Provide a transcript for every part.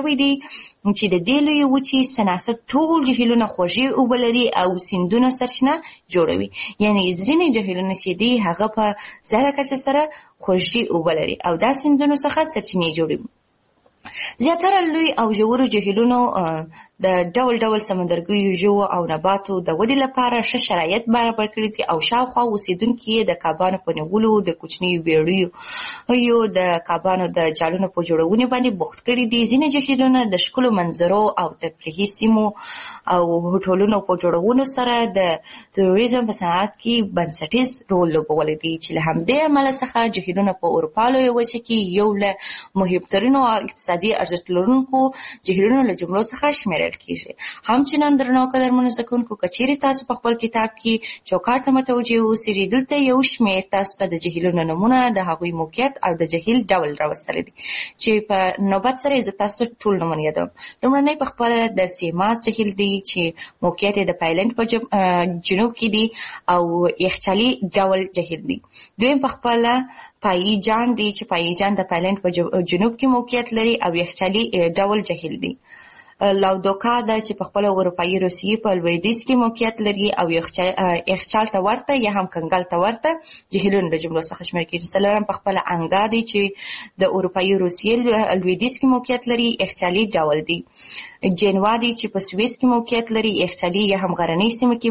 شوی دی چې د دې لویې وچې سناسه ټول جهیلونه خوږې اوبه لري او سیندونه سرچینه جوړوي. یعنې ځینې جهیلونه چې دي هغه په زیاته کچه سره خوږې اوبه لري او دا سیندونو څخه سرچینې جوړوي. زیاتره لوی او ژورو جهیلونو د ډول ډول سمندرګیو ژوو او نباتو د ودې لپاره ښه شرایط برابر کړي دي او شاوخوا اوسېدونکي یې د کبانو په نیولو، د کوچنیو بیړیو د کبانو د جالونو په جوړونې باندې بوخت کړي دي. ځینې جهیلونه د ښکلو منظرو او تفریحي سیمو او هوټلونو په جوړولو سره د توریزم په صنعت کې بنسټیز رول لوبولی دی چې له همدې امله څخه جهیلونه په اروپا لویه وچه کې یو له مهمترینو اقتصادي ارزښت لرونکو جهیلونو له جملو څخه شمیرل کیږي. همچنان درنو قدرمنو زده کوونکو، که چیرې تاسو په خپل کتاب کې چوکاټ ته متوجه اوسئ، دلته یو شمېر تاسو ته د جهیلونو نومونه، د هغوی موقعیت او د جهیل ډول راوستلی دی چې په نوبت سره زه تاسو ته ټول نومونه یادوم. لومړنی په خپله د سیمات جهیل دی چې موقعیت یې د پایلند په جنوب کې دی او یخچالي ډول جهیل دی. دویم په خپله پاییجان دی چې پاییجان د پایلند په جنوب کې موقعیت لري او یخچالي ډول جهیل دی. لاودوکا ده چې په خپله اروپایي روسیې په لویدیځ کې موقعیت لري او یخچال ته ورته یا هم کنګل ته ورته جهیلونو د جملو څخه شمیرل کېږي. څلورم په خپله انګا دی چې د اروپایي روسیې لویدیځ کې موقعیت لري، یخچالي ډول دی. جنوا دی چې په سویس کې موقعیت لري، یخچالي یا هم غرنۍ سیمه کې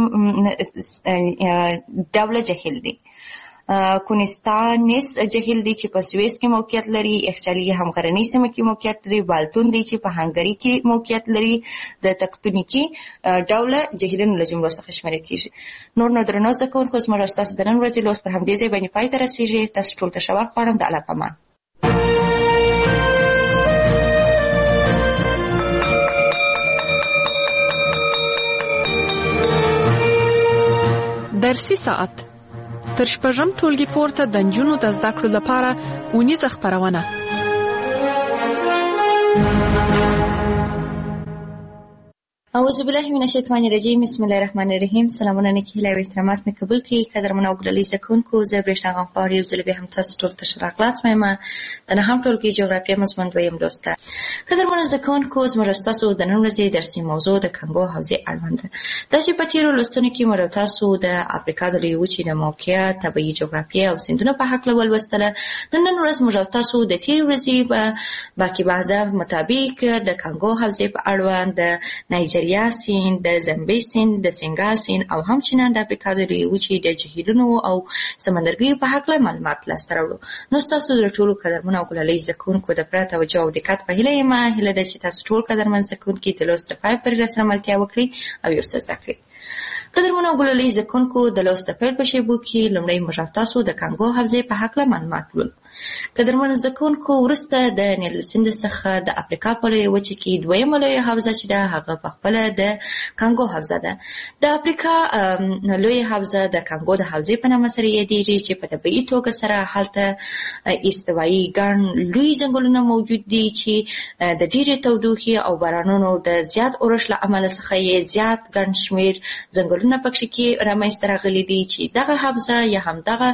ډوله جهیل دی. کونستانس جهیل دی چې په سویس کې موقعیت لري، یخچالي یا هم غرنۍ سیمه کې موقعیت لري. بالتون دی چې په هنګري کې موقعیت لري، د تکتونیکي ډوله جهیلونو له جملو څخه شمیرل کېږي. نور نو درنو زده کوونکو، زموږ او ستاسو د نن ورځې لوست پر همدې ځای باندې پای ته رسېږي. تاسو ټول ته ښه وخت غواړم. د الله په امان. درسي ساعت تر شپږم ټولګي پورته د نجونو د زده کړو لپاره اونیزه خپرونه. اعوذ بالله من الشیطان الرجیم. بسم الله الرحمن الرحیم. سلامونه نیکې هیلې او احترامات مې قبول کړئ. قدرمنو او ګلالي زده کوونکو، زه برېښنا غمخوار یو ځل بیا هم تاسو ټول ته ښه راغلاست وایم. د نهم ټولګي جغرافیه مضمون دویم لوست ده. قدرمنو زده کوونکو، زموږ ستاسو د نن ورځې درسي موضوع د کانګو حوزې اړوند ده. دا چې په تېرو لوستونو کې موږ تاسو د افریقا د لویې وچې د موقعیت، طبیعي جغرافیه او سیندونو په هکله ولوستله. نن ورځ موږ تاسو د تېرې ورځې باقي بعده مطابق د کانګو حوزې په اړوند د نایجریا سیند، د زمبي سیند، د سینګال سیند او همچنان د افریقا د لویې وچې د جهیلونو او سمندرګیو په هکله معلومات لاسته راوړو. نو ستاسو د ټولو قدرمنو او ګلالۍ زده کوونکو د پوره توجه او دقت په هیله یم. هیله ده چې تاسو ټول قدرمن زده کوونکي د لوست د پای پورې راسره ملتیا وکړئ او یو څه زده کړئ. قدرمنو او ګلالۍ زده کوونکو، د لوست د پیل په شیبو کې لومړی موږ تاسو د کانګو حوزې په هکله معلومات ولولو. قدرمنو زده کوونکو، وروسته د نیل سیند څخه د افریقا په لویه وچه کې دویمه لویه حوزه چې ده هغه په خپله د کانګو حوزه ده. د افریقا لویه حوزه د کانګو د حوزې په نامه سره یادېږي چې په طبیعي توګه سره هلته استوایي ګڼ لوی ځنګلونه موجود دي چې د ډېرې تودوخې او بارانونو د زیات اورښت له امله څخه یې زیات ګڼ شمېر ځنګلونه پکې کې رامنځته راغلي دي چې دغه حوزه یا هم دغه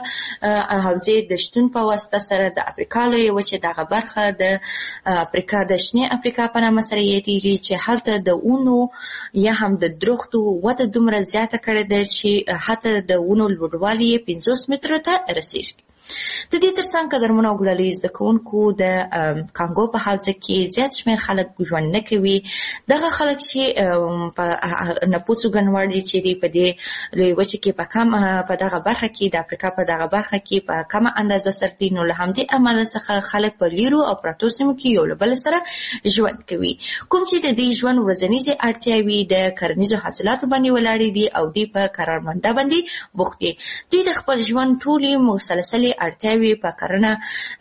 حوزې د شتون په واسطه سره د افریقا لویه وچې دغه برخه د افریقا د شنې افریقا په نامه سره یادېږي چې هلته د ونو یا هم د درختو وده دومره زیاته کړې ده چې حتی د ونو لوړوالی یې 50 مترو ته رسېږي. د دې ترڅنګ قدرمنو او ګلالۍ زده کوونکو، د کانګو په حوزه کې زیات شمېر خلک ژوند نه کوي. دغه خلک چې په نفوسو ګڼوړ دي چې په دې لویې وچې کې په دغه برخه کې د افریقا په دغه برخه کې په کمه اندازه سره دي. نو له همدې امله څخه خلک په لیرو او پرتو سیمو کې یو له بل سره ژوند کوي. کوم چې د دې ژوند ورځنیزې اړتیاوې د کرنیزو حاصلاتو باندې ولاړې دي او دوی په کارمنده باندې بوخت دي. دوی د خپل ژوند ټولې مسلسلې اړتیاوې په کرنې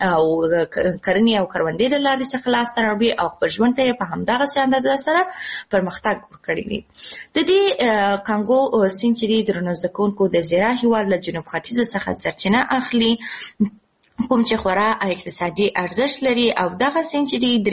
او کروندې د لارې څخه لاسته راوړي او خپل ژوند ته یې په همدغسې اندازه سره پرمختګ ورکړی دی. د دې کانګو سیند چې دی درنو زده کوونکو د زیرا هېواد له جنوب ختیځ څخه سرچینه اخلي کوم چې خورا اقتصادي ارزښت لري او دغه سیند چې دی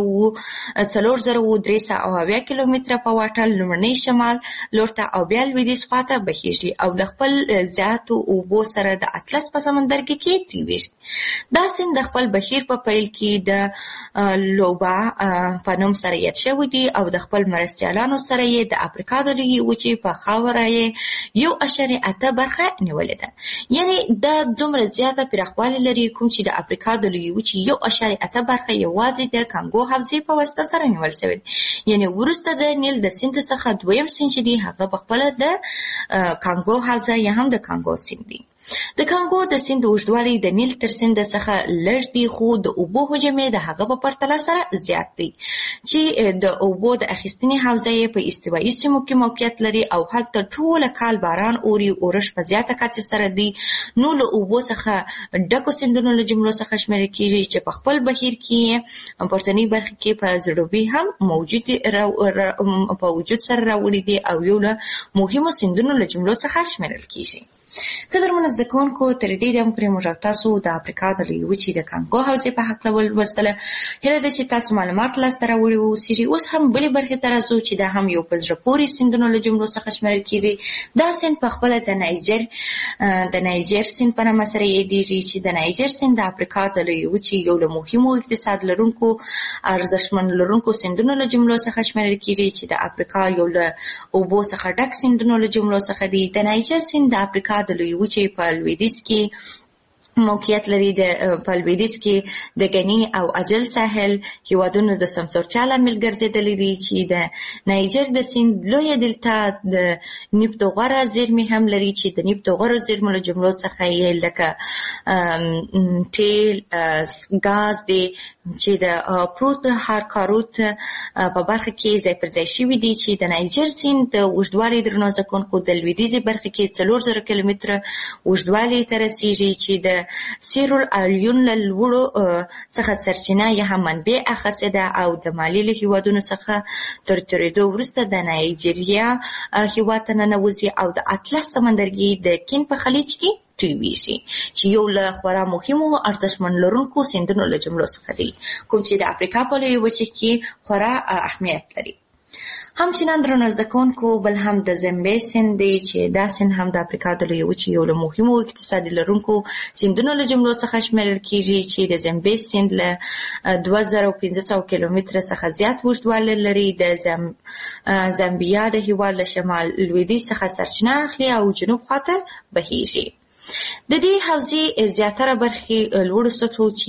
3003 کیلومتره په واټن لومړنی شمال لور ته او بیا لویدیځ خواته بهیږي او د خپل زیاتو اوبو سره د اطلس په سمندر کې تیریږي. دا سیند د خپل بهیر په پیل کې د لوبا په نوم سره یاد شوی دی او د خپل مرستیالانو سره یې د افریقا د لویې وچې په خاوره یې 1.8 برخه نیولې ده. یعنی دا دومره زیاته پراخوالی لري کوم چې د افریقا د لویې وچې 1.8 برخه یوازې د کانګو حوزې په واسطه سره نیول شوې. یعنی وروسته د نیل د سیند څخه دویم سیند چې دی هغه په خپل د کانګو حوزه یا هم د کانګو سیند دی. د کانګو د سیند اوږدوالی د نیل تر سیند څخه لږ دی خو د اوبو حجم یې د هغه په پرتله سره زیات دی چې د اوبو د اخیستنې حوزه یې په استوایي سیمو کې موقعیت لري او هلته ټوله کال باران اوري اورښت په زیاته کچه سره دی. نو له اوبو څخه ډکو سیندونو له جملو څخه شمیرل کیږي چې په خپل بهیر کې پورتنۍ برخه کې په زړوبي هم موجود په وجود سره راوړي دي او یو له مهمو سیندونو له جملو څخه شمیرل کیږي. قدرمنو زده کوونکو تر دې دمه پورې موږ تاسو د افریقا د لویې وچې د کانګو حوزې په هکله ولوستله. هیله ده چې تاسو معلومات لاسته راوړي اوسئ. اوس هم بلې برخې ته راځو چې دا هم یو په زړه پورې سیندونو له جملو څخه شمیرل کیږي. دا سیند په خپله د نایجر سیند په نامه سره یادیږي چې د نایجر سیند د افریقا د لویې وچې یو له مهمو اقتصاد لرونکو ارزښتمن لرونکو سیندونو له جملو څخه شمیرل کیږي چې د افریقا یو له اوبو څخه ډک سیندونو له جملو څخه دی. د نایجر سیند د افریقا د لویې وچې په لویدیځ کې موقعیت لري. په لویدیځ کې د غني او اجل ساحل هیوادونو د سمسورتیا لامل ګرځېدلي دي چې د نایجر د سیند لویه دلتا د نفت او غوره زیرمې هم لري چې د نفت او غوره زیرمو له جملو څخه یې لکه تیل، ګاز دی چې د پروت هارکاروت په برخه کې ځای پر ځای شوي دي چې د نایجر سیند د اوږدوالي درنو زده کوونکو د لویدیځې برخه کې 4000 کیلومتره اوږدوالي ته رسیږي چې د سیرول الیون له لوړو څخه سرچینه یا هم منبع اخیستې ده او د مالي له هیوادونو څخه تر تېرېدو وروسته د نایجیریا هیواد ته ننوځي او د اطلس سمندرګي د کین په خلیج کې تویږي چې یو له خورا مهمو ارزښتمن لرونکو سیندونو له جملو څخه دی کوم چې د افریقا په لویې وچې کې خورا اهمیت لري. همچنان درنو زده کوونکو بل هم د زمبې سیند دی چې دا سیند هم د افریقا د لویې وچې یو له مهمو اقتصادي لرونکو سیندونو له جملو څخه شمیرل کیږي چې د زمبې سیند له 2500 کیلومتره څخه زیات اوږدوالی لري. د زامبیا د هیواد له شمال لویدیځ څخه سرچینه اخلي او جنوب خواته بهیږي. د دې حوزې زیاتره برخې لوړو سطحو چې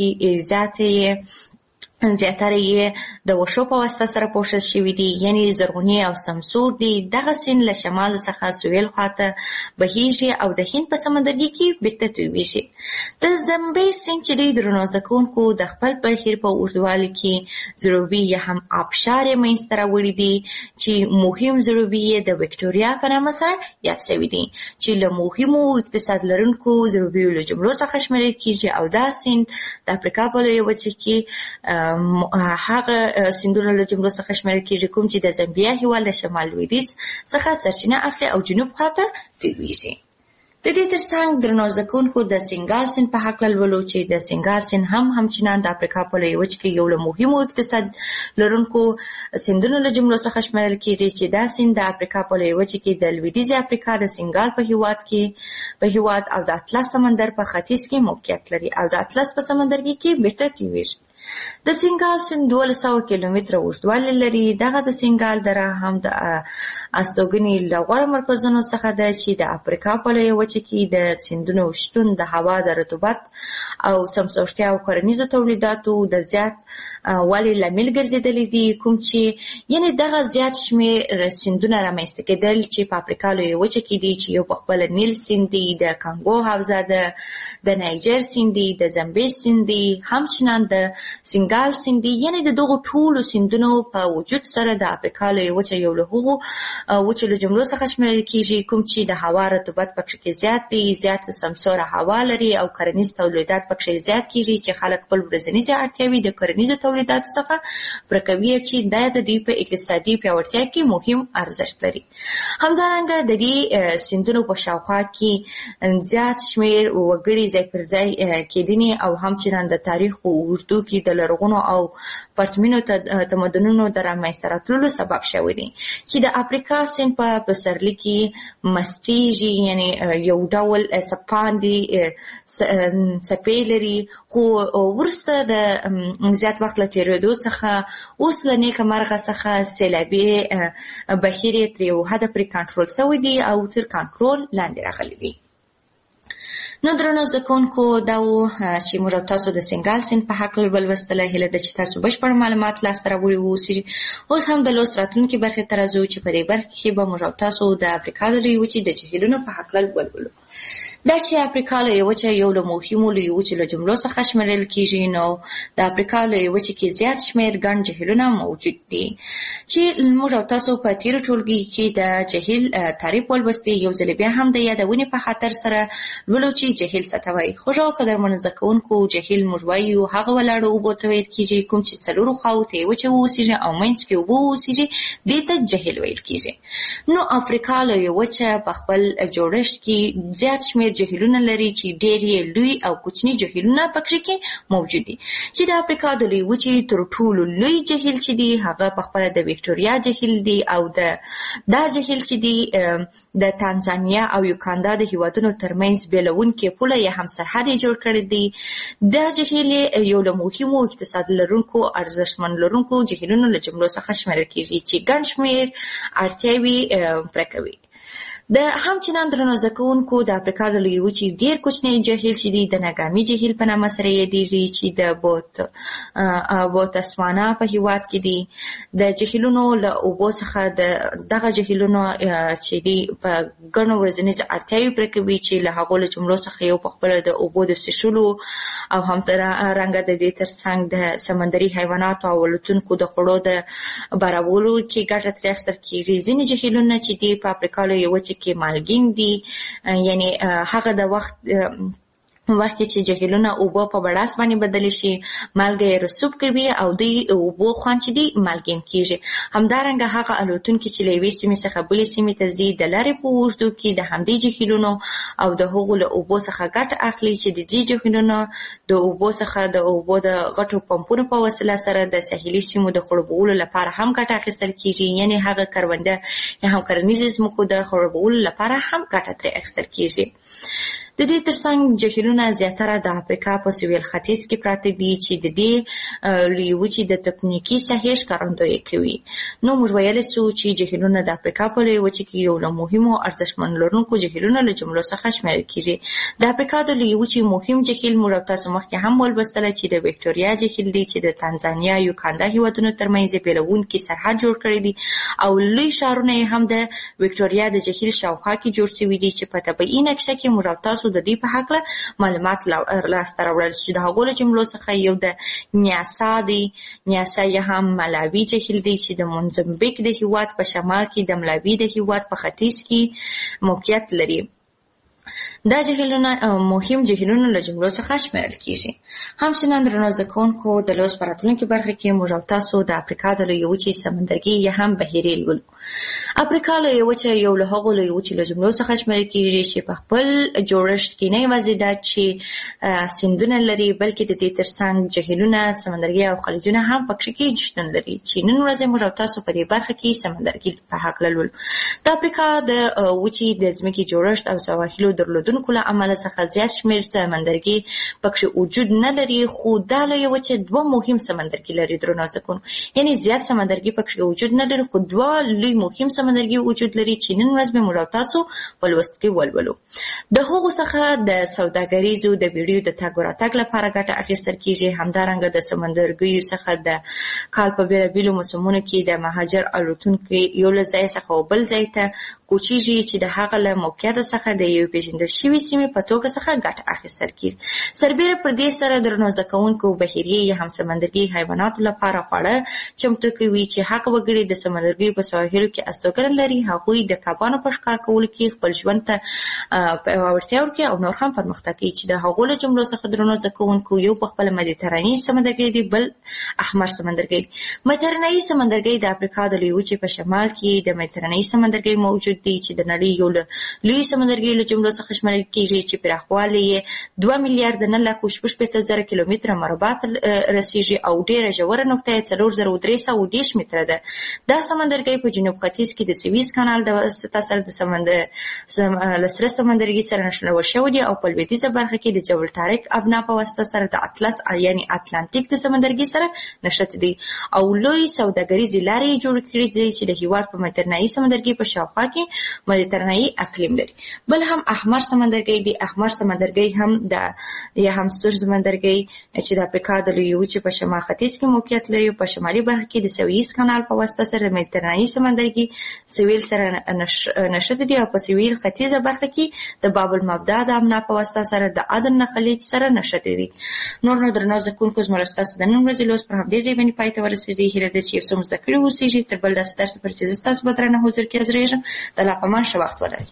زیاتره یې د وښو په واسطه سره پوښل شوي دي یعنی زرغونې او سمسور دي. دغه سیند له شمال څخه سویل خواته بهیږي او د هند په سمندرګي کې بیرته تویږي. د زمبې سیند چې دی درنو زده کوونکو د خپل بهیر په اوږدوالي کې ضروبي یا هم آبشار یې منځته راوړي دي چې مهم ضروبي یې د وکټوریا په نامه سره یاد شوي دي چې له مهمو اقتصاد لرونکو ضروبیو له جملو څخه شمیرل کیږي او دا سیند د افریقا په لویې وچې کې هغه سیندونو له جملو څخه شمیرل کیږي کوم چې د زامبیا هیواد له شمال لویدیځ څخه سرچینه اخلي او جنوب خواته تویږي. د دې ترڅنګ درنو زده کوونکو د سینګال سیند په هکله لولو چې د سینګال سیند همچنان د افریقا په لویې وچې کې یو له مهمو اقتصاد لرونکو سیندونو له جملو څخه شمیرل کیږي چې دا سیند د افریقا په لویې وچې کې د لویدیځې افریقا د سینګال په هیواد او د اطلس سمندر په ختیځ کې موقعیت لري او د اطلس په سمندرګي کې بیرته تویږي. د سینګال سیند 1200 کیلومتره اوږدوالی لري. دغه د سینګال دره هم د استوګنې له غوره مرکزونو څخه ده چې د افریقا په لویې وچې کې د سیندونو شتون د هوا د رطوبت او سمسورتیا او کرنیزو تولیداتو د زیات والي لامل ګرځېدلي دي کوم چې یعنی دغه زیات شمېر سیندونه رامنځته کېدل چې په افریقا لویې وچې کې دي چې یو په خپله نیل سیند دی، د کانګو حوزه ده، د نایجر سیند دی، د زمبې سیند دی، همچنان د سینګال سیند دی. یعنې د دغو ټولو سیندونو په وجود سره د افریقا لویه وچه یو له هغو وچو له جملو څخه شمیرل کیږي کوم چې د هوا رطوبت پکې کې زیات دی، زیات سمسوره هوا لري او کرنیز تولیدات پکې زیات کیږي چې خلک خپل ورځنی اړتیاوې د کرنیزو تولیداتو څخه پوره کوي چې دا د دوی په اقتصادي پیاوړتیا کې مهم ارزښت لري. همدارنګه د دې سیندونو په شاوخوا کې زیات شمیر وګړي ځای پر ځای کېدنې او همچنان د تاریخ په اوږدو کې د لرغونو او پرتمینو تمدنونو د رامنځته راتلو سبب شوی دی چې د افریقا سیند په پسرلي کې مستیږي، یعنی یو ډول سپان دي سپې لري، خو وروسته د زیات وخت له تېرېدو څخه اوس له نیکه مرغه څخه سیلابي بهیر یې تر یو حده پورې کنټرول شوی دی او تر کنټرول لاندې راغلی دی. نو درنو زده کوونکو دا و چې موږ تاسو د سینګال سیند په هکله ولوستله. هیله ده چې تاسو بشپړ معلومات لاسته راوړي واوسئ. اوس هم د لوست راتلونکي برخې ته راځو چې په دې برخه کې به موږ تاسو د افریقا د لویې وچې د جهیلونو په هکله ولولو. دا چې افریقا لویه وچه یو له مهمو لویو وچو له جملو څخه شمیرل کیږي، نو د افریقا لویه وچې کې زیات شمیر ګڼ جهیلونه موجود دي چې موږ تاسو په تیرو ټولګي کې د جهیل تعریف ولوستي. یو ځل بیا هم د یادونې په خاطر سره لولو چې جهیل څه ته وایي. خو قدرمنو زده کوونکو، جهیل موږ وایو هغه ولاړو اوبو ته ویل کیږي کوم چې څلورو خواو ته یې وچه واوسیږي او منځ کې اوبه واوسیږي، دې ته جهیل ویل کیږي. نو افریقا لویه وچه په خپل جوړښت کې زیات شمیر جهیلونه لري چې ډېر یې لوی او کوچني جهیلونه پکې کې موجود دي. چې د افریقا د لویې وچې تر ټولو لوی جهیل چې دی هغه په خپله د ویکټوریا جهیل دی او دا جهیل چې دی د تانزانیا او یوګاندا د هیوادونو ترمنځ بیلونکې پوله یا هم سرحد یې جوړ کړی دی. دا جهیل یو له مهمو اقتصاد لرونکو ارزښتمن لرونکو جهیلونو له جملو څخه شمیرل کیږي چې ګڼ شمیر اړتیاوې پوره کوي. د همچنان درنو زده کوونکو د افریقا د لویې وچې ډېر کوچنی جهیل چې دی د ناګامي جهیل په نامه سره یادېږي چې د بوتسوانا په هیواد کې دی. د جهیلونو له اوبو څخه دغه جهیلونو چې دی په ګڼو ورځنیزو اړتیاوې پوره کوي چې له هغو له جملو څخه یو په خپله د اوبو د څښلو او همدارنګه د دې ترڅنګ د سمندري حیواناتو او الوتونکو د خوړو د برابرولو کې ګټه ترې اخیستل کېږي. ځینې جهیلونه چې دی په افریقا لویې وچې کې مالګین دي، یعنی هغه د وخت کې چې جهیلونه اوبه په بړاس باندې بدلی شي مالګه یې رسوب کوي او د اوبو خوند چې دی مالګین کیږي. همدارنګه هغه الوتونکي چې له یوې سیمې څخه بلې سیمې ته ځي د لارې په اوږدو کې د همدې جهیلونو او د هغو له اوبو څخه ګټه اخلي چې د دې جهیلونو د اوبو څخه د اوبو د غټو پمپونو په وسیله سره د ساحلي سیمو د خړوبولو لپاره هم ګټه اخیستل کیږي. یعنې هغه کرونده یا هم کرنیزې ځمکو د خړوبولو لپاره هم ګټه ترې اخیستل کیږي. د دې ترڅنګ جهیلونه زیاتره د افریقا په سویل ختیځ کې پراته دي چې د دې لویې وچې د تکتونیکي ساحې ښکارندویي کوي. نو موږ ویلی سو چې جهیلونه د افریقا په لویې وچې کې یو له مهمو ارزښتمن لرونکو جهیلونو له جملو څخه شمیرل کیږي. د افریقا د لویې وچې مهم جهیل موږ تاسو مخکې هم ولوستله چې د ویکټوریا جهیل دی چې د تانزانیا یوګاندا هیوادونو ترمنځ بیلونکي سرحد جوړ کړی دی او لوی ښارونه یې هم د ویکټوریا د جهیل شاوخوا کې جوړ شوي دي چې په طبیعي نقشه کې موږ تاسو د دې په هکله معلومات لاسته راوړل چې د هغو له جملو څخه یو د نیاسا دی. نیاسا یا هم ملاوي جهیل دی چې د موزمبیک د هیواد په شمال کې د ملاوي د هیواد په ختیځ کې موقعیت لري. دا جهیلونه مهم جهیلونو له جملو څخه شمیرل کیږي. همچنان درنو زده کوونکو د لوست په راتلونکي برخه کې موږ تاسو د افریقا د لویې وچې سمندرګي یا هم بحیرې لولو. افریقا لویې وچه یو له هغو لویې وچې له جملو څخه شمیرل کیږي چې په خپل جوړښت کې نه یوازې دا چې سیندونه لري بلکې د دې ترڅنګ جهیلونه، سمندرګي او خلیجونه هم پکې کې شتون لري چې نن ورځ موږ تاسو په دې برخه کې سمندرګي په هکله لولو. د افریقا د وچې د ځمکې جوړښت او سواحلو درلودونکو له امله څخه زیات شمیر سمندرګي پکې وجود نه لري، خو دا لویه وچه دوه مهم سمندرګي لري درنو زده کوونکو. یعنې زیات سمندرګي پکې وجود نه لري خو دوه لوی مهم سمندرګي وجود لري چې نن ورځ به موږ تاسو په لوست کې ولولو. د هغو څخه د سوداګریزو د بیړیو د تګ راتګ لپاره ګټه اخیستل کیږي. همدارنګه د سمندرګیو څخه د کال په بېلابېلو موسمونو کې د مهاجر الوتونکي یو له ځای څخه بل ځای ته کوچیږي چې د هغه له موقعیت څخه د یو پیژندل شوي شوي سیمې په توګه څخه ګټه اخیستل کیږي. سربیره پر دې سره درنو زده کوونکو بحیري یا هم سمندرګي حیواناتو لپاره خواړه چمتو کوي چې هغه وګړي د سمندرګي په ساحلو کې استوګنه لري هغوی د کبانو په ښکار کولو کې خپل ژوند ته پیاوړتیا ورکوي او نور هم پرمختګ کوي چې د هغو له جملو څخه درنو زده کوونکو یو په خپله مدیترانې سمندرګي دی، بل احمر سمندرګي. مدیترانې سمندرګي د افریقا د لوی وچې په شمال کې د مدیترانې سمندرګي موجود دی چې د نړۍ یو له لوی سمندرګي له جملو څخه شمېرل کېږي چې پراخوالی یې 2 میلیارده 9,16,000 کیلومتره مربع رسیږي او ډېره ژوره نقطه یې 4,310 متره ده. دا سمندرګي په جنوب ختیځ کې د سویز کانال د واسطه سره د سره سمندرګي سره نښلول شوی دی او په لویدیځه برخه کې د جبل طارق ابنا په واسطه سره د اطلس یعنی اتلانتیک د سمندرګي سره نښلي دي او لوی سوداګریزې لارې جوړ کړي دي چې د هیواد په مدیترانې سمندرګي په شاوخوا کې مدیترانې اقلیم لري. بل هم احمر سمندرګي دی. احمر سمندرګي هم د یا هم سور سمندرګي چې د افریقا د لوی وچې په شمال ختیځ کې موقعیت لري په شمالي برخه کې د سویز کانال په واسطه سره مدیترانې سمندرګي سویل سره نښلي دي او په سویل ختیځه برخه کې د باب المبدا د امنا په واسطه سره د عدن خلیج سره نښلي دي. نو درنو زده کوونکو زموږ ستاسو د نن ورځې لوست پر همدې ځای باندې پای ته ورسېدی. هیله ده چې یو څه مو زده کړي اوسېږي. تر بل داسې درس پورې چې زه ستاسو په درنه حضور کې حاضرېږم د الله په امان ښه وخت ولرئ.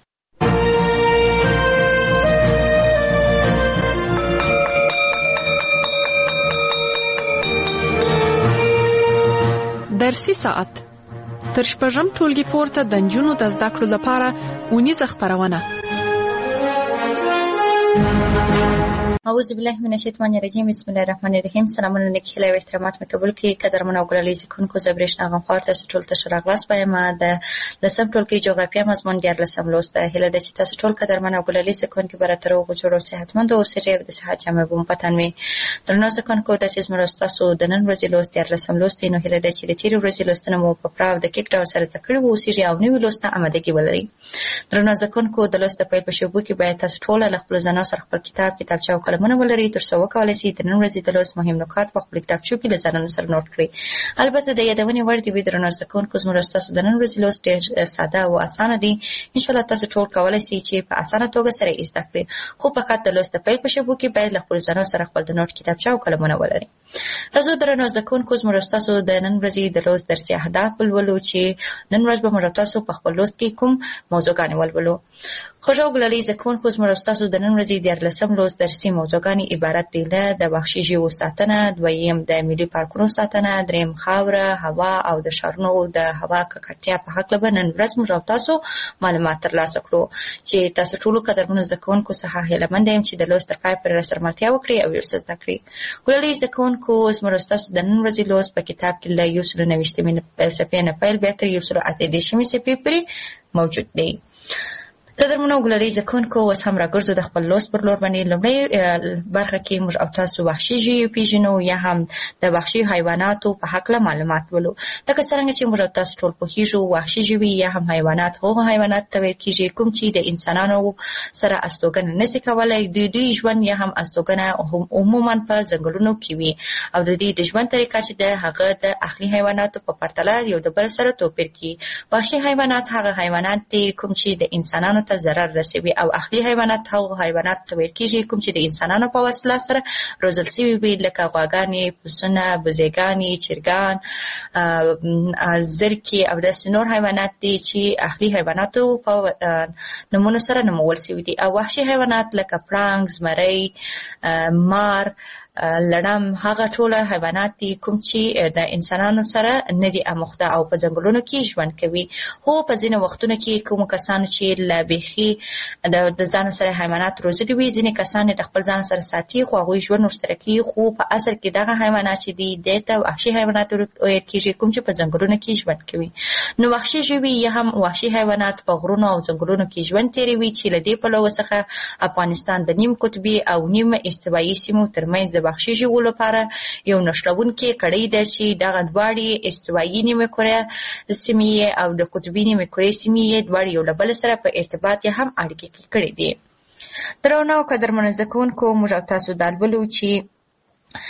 درسي ساعت تر شپږم ټولګي پورته د نجونو د زده کړو لپاره اونیزه خپرونه. اعوذ بالله من الشیطان الرجیم. بسم الله الرحمن الرحیم. سلامونه نیک هیله او احترامات مې قبول کړئ. قدرمن او ګلالي زکونکو زه برېښنا غمخوار تاسو ټول ته ښه راغلاست وایم. د لسم ټولګي جغرافیه مضمون 14 لوست. هیله ده چې تاسو ټول قدرمن او ګلالي زکونکو به راته روغ جوړ او صحتمند اوسئ او د صحت جامې به مو په تن وي. درنو زکونکو داسې زموږ ستاسو د نن ورځې لوست 14 لوست دی. نو هیله ده چې د تېرې ورځې لوستونه مو په پوره او دقیق ډول سره زده کړي واوسېږي او نوي لوست ته امادګي ولرئ. درنو زکونکو د لوست د پیل په شېبو کې باید تاسو ټول له خپلو ځانو سره خپل کتابچه او قلمونه ولرئ تر څو وکولای شئ د نن ورځې د لوست مهم نکات په خپل کتابچو کې له ځانونو سره نوټ کړئ. البته د یادونې وړ دي درنو زده کوونکو زموږ ستاسو د نن ورځې لوست ډېر ساده او اسانه دی. انشاءالله تاسو ټول کولی شئ چې په اسانه توګه سره یې زده کړئ، خو فقط د لوست د پیل په شېبو کې باید له خپلو ځانو سره خپل د نوټ کتابچه او قلمونه ولرئ. راځو درنو زده کوونکو زموږ ستاسو د نن ورځې د لوست درسي اهداف ولولو چې نن ورځ به موږ تاسو په خپل لوست کې کوم موضوعګانې ولولو. خوږو ګلالي زده کوونکو زموږ ستاسو د نن ورځې 14 لوست درسي موضوعګانې عبارت دي له د وحشي ژوو ساتنه، دویم د ملي پارکونو ساتنه، دریم خاوره، هوا او د ښارونو د هوا ککړتیا په هکله به نن ورځ موږ تاسو معلومات ترلاسه کړو چې تاسو ټولو قدرمنو زده کوونکو څخه هیله مند یم چې د لوست تر پای پورې راسره ملتیا وکړئ او یو څه زده کړئ. ګلالي زده کوونکو زموږ ستاسو د نن ورځې لوست په کتاب کې له 190 صفحې نه پیل بیا تر 188 صفحې پورې موجود دی. قدرمنو ګلالي زده کوونکو اوس هم راګرځو د خپل لوست پر لور باندې. لومړۍ برخه کې موږ او تاسو وحشي ژوي وپېژنو یا هم د وحشي حیواناتو په هکله معلومات ولو. لکه څرنګه چې موږ او تاسو ټول پوهېږو وحشي ژوي یا هم حیوانات هغو حیواناتو ته ویل کېږي کوم چې د انسانانو سره استوګنه نشي کولی. دوی ژوند یا هم استوګنه عموما په ځنګلونو کې وي او د دې د ژوند طریقه چې د هغه د اهلي حیواناتو په پرتله یو د بل سره توپیر کوي. وحشي حیوانات هغه حیوانات دي کوم چې د انسانانو ته ضرر رسوي او اهلي حیوانات هغو حیوانات ته ویل کېږي کوم چې د انسانانو په وسیله سره روزل شوي وي لکه غواګانې، پسونه، بزېګانې، چرګان، زرکې او داسې نور حیوانات دي چې اهلي حیواناتو په نومونو سره نومول شوي دي. او وحشي حیوانات لکه پړانګ، زمری، مار، لړم هغه ټول حیوانات دي کوم چې د انسانانو سره نه دي اموخته او په ځنګلونو کې ژوند کوي. خو په ځینې وختونو کې کوم کسانو چې لا بیخي د ځان سره حیوانات روزلي وي ځینې کسان د خپل ځان سره ساتي خو هغوی ژوند ورسره کوي. خو په اصل کې دغه حیوانات چې دي دې ته وحشي حیوانات ویل کېږي کوم چې په ځنګلونو کې ژوند کوي. نو وحشي ژوي یا هم وحشي حیوانات په غرونو او ځنګلونو کې ژوند تېروي چې له دې پلوه څخه افغانستان د نیم قطبي او نیم استوایي سیمو ترمنځ د وحشي ژوو لپاره یو نښلونکې کړۍ ده چې دغه دواړې استوایي نیمه کره سیمې او د قطبي نیمه کرې سیمې دواړې یو له بل سره په ارتباط یا هم اړیکې کې کړې دي. درنو قدرمنو زده کوونکو موږ او تاسو دا لولو چې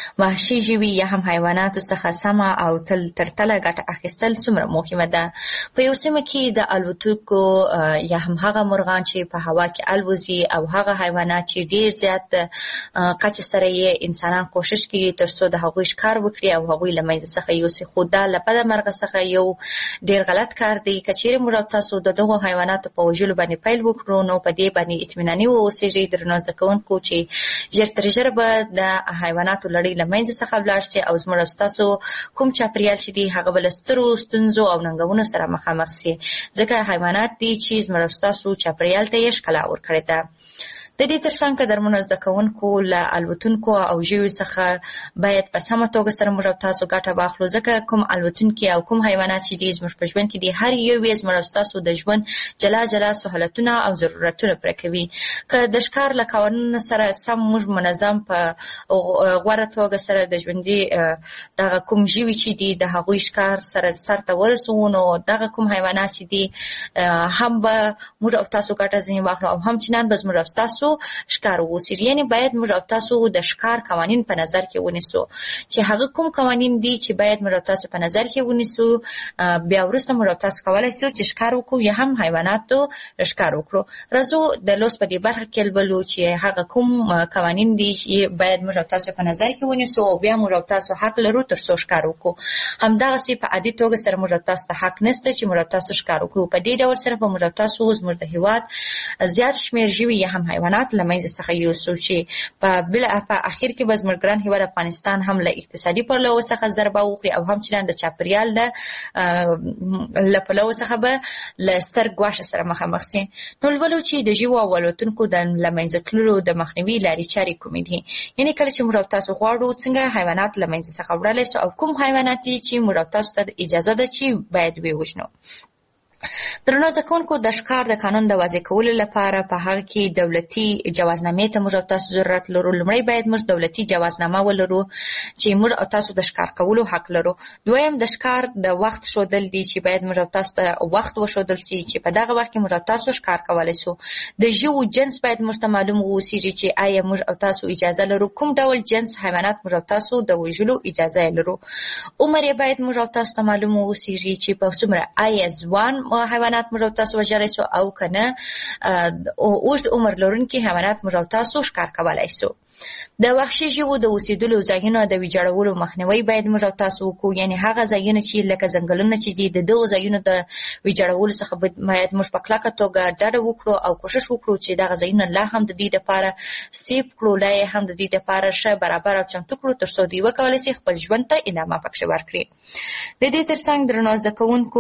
وحشي ژوي یا هم حیواناتو څخه سمه او تل تر تله ګټه اخیستل څومره مهمه ده. په یو سیمه کې د الوتونکو یا هم هغه مرغان چې په هوا کې الوزي او هغه حیوانات چې ډیر زیات کچې سره یې انسانان کوشش کوي تر څو د هغوی ښکار وکړي او هغوی له منځه څخه یوسي، خو دا له بده مرغه څخه یو ډیر غلط کار دی. که چیرې موږ او تاسو د دغو حیواناتو په وژلو باندې پیل وکړو نو په دې باندې اطمیناني واوسېږئ درنو زده کوونکو چې ژر تر ژره به د حیواناتو لړۍ له منځه څخه ولاړ سي او زموږ او ستاسو کوم چاپریال چې دی هغه به له سترو ستونزو او ننګونو سره مخامخ سي، ځکه حیوانات دي چې زموږ او ستاسو چاپریال ته یې ښکلا ورکړې ده. د دې ترڅنګ قدرمنو زده کوونکو له الوتونکو او ژویو څخه باید په سمه توګه سره موږ او تاسو ګټه واخلو، ځکه کوم الوتونکي او کوم حیوانات چې دي زموږ په ژوند کې دي هر یو یې زموږ او ستاسو د ژوند جلا جلا سهولتونه او ضرورتونه پوره کوي. که د ښکار له قوانینو سره سم موږ منظم په غوره توګه سره د ژوندي دغه کوم ژوي چې دي د هغوی ښکار سره سرته ورسوو نو دغه کوم حیوانات چې دي هم به موږ او تاسو ګټه ځینې واخلو او هم چنان به زموږ او تاسو ښکار ووسي. یعنې باید موږ او تاسو د ښکار قوانین په نظر کې ونیسو چې هغه کوم قوانین دي چې باید موږ او تاسو په نظر کې ونیسو. بیا وروسته موږ او تاسو کولی شو چې ښکار وکړو یا هم حیواناتو ښکار وکړو. راځو د لوست په دې برخه کې ولولو چې هغه کوم قوانین دي چې باید موږ او تاسو په نظر کې ونیسو او بیا موږ او تاسو حق لرو تر څو ښکار وکړو. همدغسې په عادي توګه سره موږ او تاسو ته حق نشته چې موږ او تاسو ښکار وکړو. په دې ډول سره به موږ او تاسو زموږ د هېواد زیات شمېر ژوي یا هم حیوانات له منځه څخه یوسو چې په اخر کې به زموږ ګران هېواد افغانستان هم له اقتصادي پلوه څخه ضربه وخوري او هم چنان د چاپریال له پلوه څخه به له ستر ګواښ سره مخامخ سي. نو لولو چې د ژوو او الوتونکو د له منځه تللو د مخنیوي لارې چارې کومې دي. یعنې کله چې موږ او تاسو غواړو څنګه حیوانات له منځه څخه وړلی سو او کوم حیوانات دي چې موږ او تاسو ته اجازه ده چې باید ووژنو. درنو زده کوونکو د ښکار د قانون د وضع کولو لپاره په هغه کې دولتي جوازنامې ته موږ او تاسو ضرورت لرو. لومړی باید موږ دولتي جوازنامه ولرو چې موږ او تاسو د ښکار کولو حق لرو. دویم د ښکار د وخت ښودل دي چې باید موږ او تاسو ته وخت وښودل سي چې په دغه وخت کې موږ او تاسو ښکار کولی سو. د ژوو جنس باید موږ ته معلوم واوسېږي چې آیا موږ او تاسو اجازه لرو کوم ډول جنس حیوانات موږ او تاسو د وژلو اجازه یې لرو. عمر یې باید موږ او تاسو ته معلوم واوسېږي چې په څومره آیا ځوان حیوانات موږ او تاسو وژلی سو او که نه اوږد عمر لرونکي حیوانات موږ او تاسو ښکار کولی سو. د وحشي ژوو د اوسېدلو ځایونو د ویجاړولو مخنیوی باید موږ او تاسو وکړو. یعنې هغه ځایونه چې لکه ځنګلونه چې دي د دغو ځایونو د ویجاړولو څخه باید موږ په کلکه توګه ډډه وکړو او کوشش وکړو چې دغه ځایونه لا هم د دې دپاره سیف کړو، لا یې هم د دې دپاره ښه برابر او چمتو کړو تر څو دوی وکولی سي خپل ژوند ته ادامه پکښې ورکړي. د دې ترڅنګ درنو زده کوونکو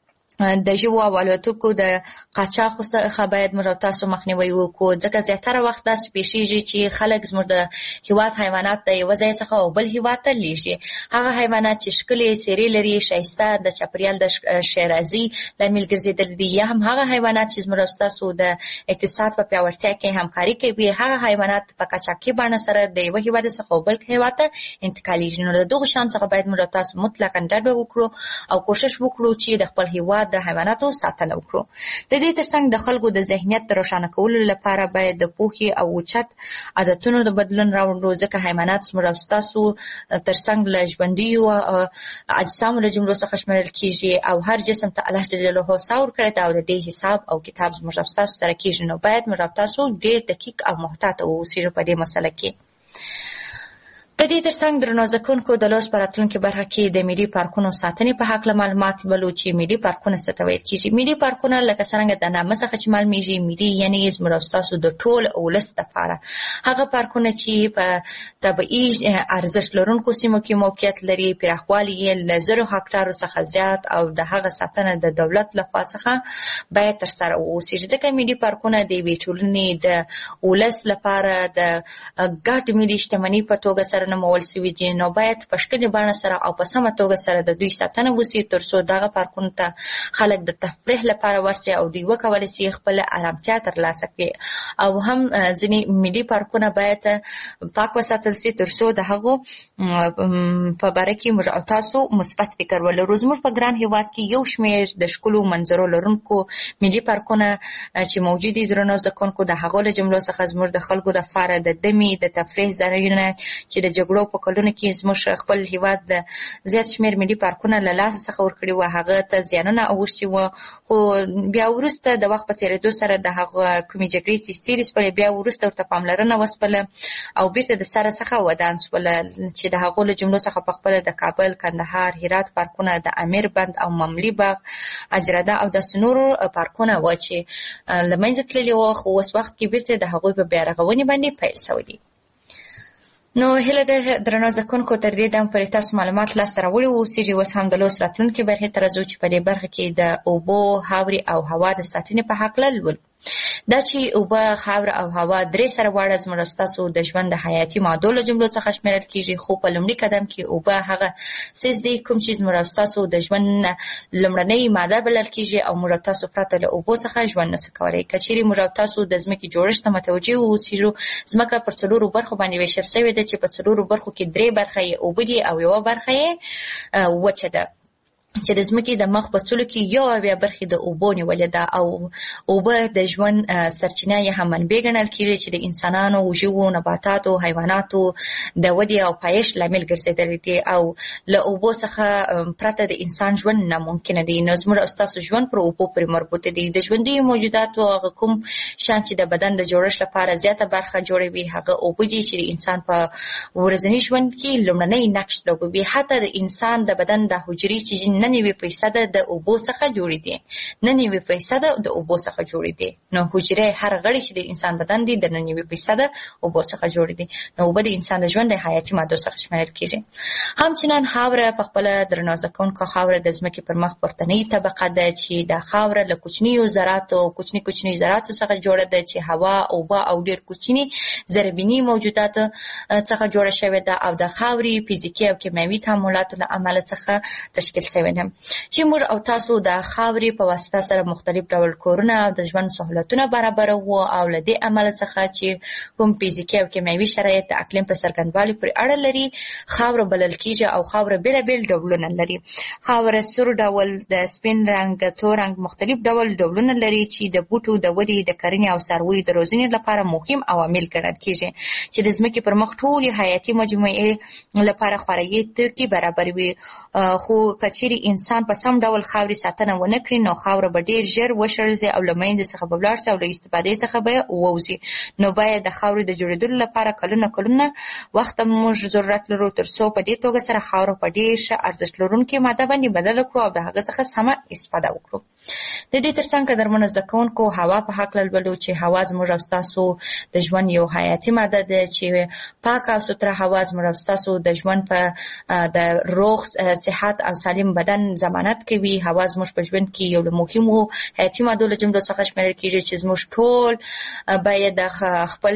د ژوو او الوتونکو د قاچاقو څخه باید موږ او تاسو مخنیوی وکړو، ځکه زیاتره وخت داسې پیښیږي چې خلک زموږ د هېواد حیوانات د یوه ځای څخه او بل هېواد ته لیږي. هغه حیوانات چې ښکلې څېرې لري، ښایسته، د چاپریال د ښېرازۍ لامل ګرځېدلي دي، یا هم هغه حیوانات چې زموږ او ستاسو د اقتصاد په پیاوړتیا کې همکاري کوي، هغه حیوانات په قاچاقي بڼه سره د یوه هېواد څخه او بل هېواد ته انتقالیږي. نو د دغو شیانو څخه باید موږ او تاسو مطلقا ډډه وکړو او کوشش وکړو چې د خپل هېواد د حیواناتو ساتنه وکړو. د دې ترڅنګ د خلکو د ذهنیت د روښانه کولو لپاره باید د پوهې او اوچت عادتونو د بدلون راوړو، ځکه حیوانات زموږ او ستاسو ترڅنګ له ژوندیو اجسامو له جملو څخه شمېرل کېږي او هر جسم ته الله جل جلاله ساه ورکړی ده او د دې حساب او کتاب زموږ او ستاسو سره کېږي. نو باید موږ او تاسو ډېر دقیق او محتاط واوسېږو په دې مسله کې. د دې ترڅنګ درنو زده کوونکو د لوست په راتلونکې برخه کې د ملي پارکونو ساتنې په هکله معلومات ولولو چې ملي پارکونه څه ته ویل کېږي. ملي پارکونه لکه څرنګه د نامه څخه چې معلومیږي، ملي یعنې زموږ او ستاسو د ټول ولس دپاره هغه پارکونه چې په طبیعي ارزښت لرونکو سیمو کې موقعیت لري، پراخوالی یې له 1000 هکټارو څخه زیات او د هغه ساتنه د دولت لخوا څخه باید ترسره واوسېږي، ځکه ملي پارکونه د یوې ټولنې د ولس لپاره د ګډ ملي شتمنۍ په توګه سره نومول سوي دي. نو باید په ښکلې بڼه سره او په سمه توګه سره د دوی ساتنه وسي تر څو دغه پارکونو ته خلک د تفریح لپاره ورسي او دوی وکولی سي خپله ارامتیا ترلاسه کړي. او هم ځینې ملي پارکونه باید پاک وساتل سي تر څو د هغو په باره کې موږ او تاسو مثبت فکر ولرو. زموږ په ګران هېواد کې یو شمېر د ښکلو منظرو لرونکو ملي پارکونه چې موجود دي درنو زده کوونکو، د هغو له جملو څخه زموږ د خلکو لپاره د دمې د تفریح ځایونه چې د جګړو په کلونو کې زموږ خپل هیواد د زیات شمېر ملي پارکونه له لاسه څخه ورکړي وو، هغه ته زیانونه اوښتي وو. خو بیا وروسته د وخت په تېرېدو سره د هغه کومې جګړې چې تېرې شولې بیا وروسته ورته پاملرنه وسوله او بیرته د سره څخه ودان شوله، چې د هغو له جملو څخه په خپله د کابل، کندهار، هرات پارکونه، د امیر بند او مملي باغ، اجرده او داسې نورو پارکونه وو چې له منځه تللي وو. خو اوس وخت کې بیرته د هغوی په بیا رغونې باندې پیل شوی دی. نو هیله ده درنو زده کوونکو تر دې دم پورې تاسو معلومات لاسته راوړي اوسېږي. اوس هم د لوست راتلونکې برخې ته راځو چې په دې برخه کې د اوبو، خاورې او هوا د ساتنې په هکله لولو. دا چې اوبه، خاوره او هوا درې سره واړه زموږ او ستاسو د ژوند د حیاتي مادو له جملو څخه شمیرل کېږي. خو په لومړي قدم کې اوبه هغه څیز دی کوم چې زموږ او ستاسو د ژوند لومړنۍ ماده بلل کېږي او موږ او تاسو پرته له اوبو څخه ژوند نشو کولی. که چیرې موږ او تاسو د ځمکې جوړښت ته متوجه واوسېږو، ځمکه پر 4 برخو باندې ویشل شوې ده چې په 4 برخو کې 3 برخه یې اوبه دي او 1 برخه یې وچه ده، چې د ځمکې د مخ په څلو کې 1/8 برخې د اوبو نیولې ده او اوبه د ژوند سرچینه یې هم منبع ګڼل کېږي چې د انسانانو، ژوو، نباتاتو، حیواناتو د ودې او پایښت لامل ګرځېدلې دي او له اوبو څخه پرته د انسان ژوند ناممکنه دی. نو زموږ او ستاسو ژوند پر اوبو پورې مربوط دی. د ژوندي موجوداتو هغه کوم شیان چې د بدن د جوړښت لپاره زیاته برخه جوړوي هغه اوبه دي چې د انسان په ورځني ژوند کې لومړنی نقش لوبوي. حتی د انسان د بدن د حجرې چې 99% د اوبو څخه جوړې دي، 99% د اوبو څخه جوړې دي. نو حجرې هر غړی چې د انسان بدن دی د 99% اوبو څخه جوړې دي. نو اوبه د انسان د ژوند د حیاتي مادو څخه شمیرل کېږي. همچنان خاوره په خپله درنو زده کوونکو، خاوره د ځمکې پر مخ پورتنۍ طبقه ده چې د خاوره له کوچنیو ذراتو څخه جوړه ده چې هوا، اوبه او ډېر کوچني ذربیني موجودات څخه جوړه شوې ده او د خاورې فزیکي او کیمیاوي تعاملاتو له امله څخه تشکیل شوې ده، چې موږ او تاسو د خاورې په واسطه سره مختلف ډول کورونه او د ژوند سهولتونه برابروو او له دې امله څخه چې کوم فزیکي او کیمیاوي شرایط د اقلیم په څرګندوالي پورې اړه لري خاوره بلل کېږي او خاوره بېلابېل ډولونه لري. خاوره سور ډول، د سپین رنګ، د تور رنګ مختلف ډولونه لري چې د بوټو د ودې، د کرنې او څارویو د روزنې لپاره مهم عوامل ګڼل کېږي چې د ځمکې پر مخ ټولې حیاتي مجموعې لپاره خوراکي توکي برابروي. خو که چیرې انسان په سم ډول خاورې ساتنه ونه کړي نو خاوره به ډېر ژر وشړل شي او له منځه څخه به ولاړ شي او له استفادې څخه به ووځي. نو باید د خاورې د جوړېدلو لپاره کلونه وخت موږ ضرورت لرو تر څو په دې توګه سره خاوره په ډېر ښه ارزښت لرونکې ماده باندې بدله کړو او د هغه څخه سمه استفاده وکړو. د دې ترڅنګ قدرمنو زده کوونکو هوا په هکله لولو چې هوا زموږ او ستاسو د ژوند یو حیاتي ماده ده چې پاکه او سوتره هوا زموږ او ستاسو د ژوند په د روغ صحت او سالم بدن ضمانت کوي. هوا زموږ په ژوند کې یو له مهمو حیاتي مادو له جملو څخه شمیرل کېږي چې زموږ ټول باید د خپل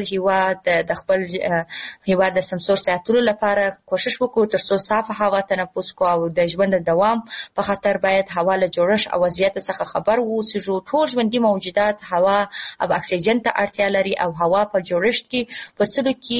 هیواد د سمسور ساتلو لپاره کوشش وکړو تر څو صافه هوا تنفس کړو او د ژوند د دوام په خاطر باید هوا له جوړښت او وضعیت څخه خبر واوسو. ټول ژوندي موجودات هوا او اکسیجن ته اړتیا لري او هوا په جوړښت کې په څلو کې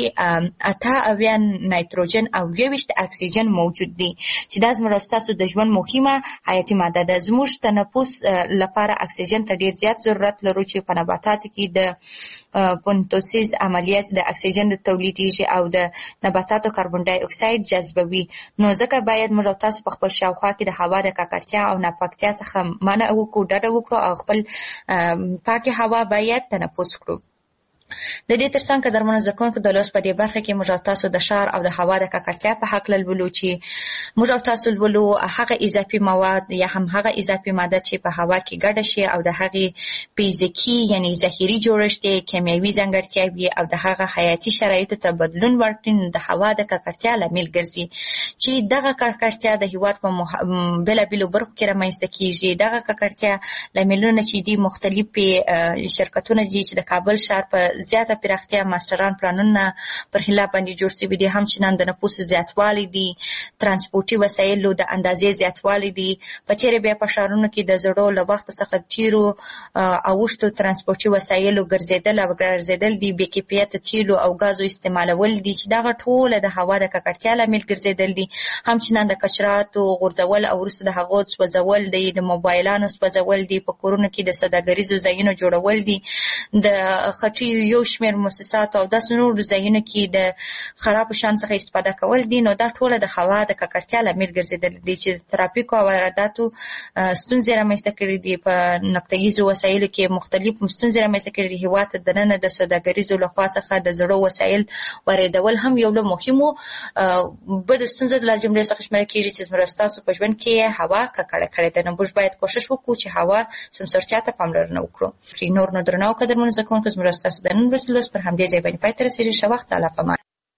88 نایتروجن او 20 اکسیجن موجود دي چې دا زموږ ستاسو د ژوند مهمه حیاتي ماده ده. زموږ تنفس لپاره اکسیجن ته ډیر زیات ضرورت لرو چې په نباتاتو کې د فوتوسنتز عملیات د اکسیجن د تولیدېږي او د نباتاتو کاربن ډای اکساید جذبوي. نو ځکه باید موږ تاسو په خپل شاوخوا کې د هوا د ککړتیا او ناپاکتیا څخه منع وکړو، ډډه وکړو او خپل پاکه هوا باید تنفس کړو. د دې ترڅنګ قدرمنو زده کوونکو د لوست په دې برخه کې موږ تاسو د ښار او د هوا د ککړتیا په هکله لولو چې موږ تاسو لولو هغه اضافي مواد یا هم هغه اضافي ماده چې په هوا کې ګډه شي او د هغې فزیکي یعنی ظاهري جوړښت، کیمیاوي ځانګړتیاوې او د هغه حیاتي شرایطو ته بدلون ورکړي د هوا د ککړتیا لامل ګرځي چې دغه ککړتیا د هیواد په بېلابېلو برخو کې رامنځته کېږي. دغه ککړتیا لاملونه چې دي مختلف شرکتونه دي چې د کابل ښار په زیاته پراختیا ماستران پلانونه پر خلاف باندې جوړ شوي دي. همچنان د نفوس زیاتوالی دي، ترانسپورتي وسایلو د اندازې زیاتوالی دي. په تېره بیا په ښارونو کې د زړو له وخت څخه تیرو او اوښتو ترانسپورتي وسایلو ګرځېدل دي، بې کیفیته تیلو او ګازو استعمالول دي چې دغه ټوله د هوا د ککړتیا لامل ګرځېدل دي. همچنان د کچراتو غورځول او وروسته د هغو سوځول دي، د موبایلانو سوځول دي، په کورونو کې د سوداګریزو ځایونو جوړول دي، د خټیو یو شمېر مؤسساتو او داسې نورو ځایونو کې د خرابو شیانو څخه استفاده کول دي، نو دا ټوله د هوا د ککړتیا لامل ګرځېدلي دي چې د ترافیکو او وارداتو ستونزې رامنځته کړي دي. په نقطه‌ییزو وسایلو کې مختلف ستونزې رامنځته کړي دي. هېواد ته دننه د سوداګریزو لخوا څخه د زړو وسایل واردول هم یو له مهمو بدو ستونزو له جملې څخه شمېرل کېږي چې زموږ ستاسو په ژوند کې هوا ککړه کړې ده. نو موږ باید کوشش وکړو چې هوا سمسورتیا ته پاملرنه وکړو. نور نو درنو او قدرمنو زده کوونکو، زموږ ستاسو د نن ورځې لوست پر همدې ځای باندې پای ته رسېږي. ښه وخت، الله پامان.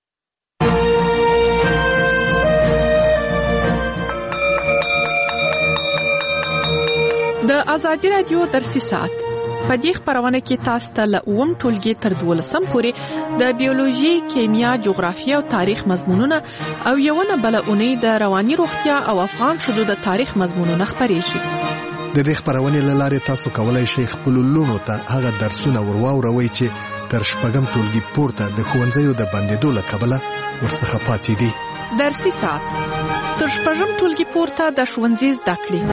د ازادي راډیو درسي ساعت په دې خبرونه کې تاسو ته له 9 ټولګي تر 12 پورې د بیولوژي، کیمیا، جغرافیه او تاریخ مضمونونه او یوونه بل اونۍ د رواني روغتیا او افغان شذو د تاریخ مضمونونه خبرېږي. د دې خبرونې له لارې تاسو کولای شئ خپل لونو ته هغه درسونه ورواوروئ چې تر شپږم ټولګي پورته د ښوونځیو د بندېدو له کبله ورڅخه پاتې دي. درسي ساعت تر شپږم ټولګي پورته د ښوونځي زده کړې